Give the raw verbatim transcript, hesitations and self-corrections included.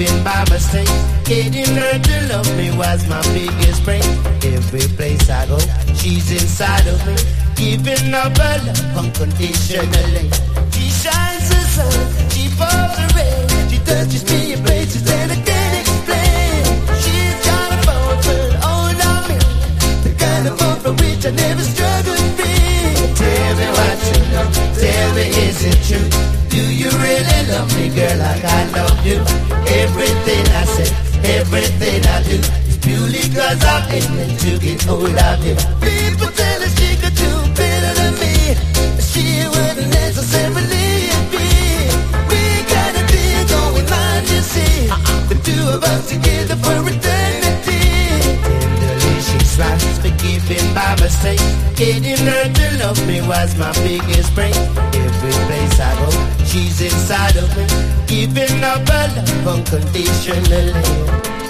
forgiving by mistake. Getting her to love me was my biggest break. Every place I go, she's inside of me, giving up her love unconditionally. She shines the sun, she pours the rain, she touches me in places that I can't explain. She's got a phone put on on me, the kind of phone for which I never struggled free. Tell me what you know, tell me is it true? Do you really love me, girl, like I love you? Everything I say, everything I do is purely cause I'm aiming to get hold of you. People tell us she could do better than me, she wouldn't necessarily be. We got a deal going on, you see, the two of us together for eternity. Tenderly she smiles, forgiving by mistake. Getting her to love me was my biggest break. Every place I go, she's inside of me, giving up her love unconditionally.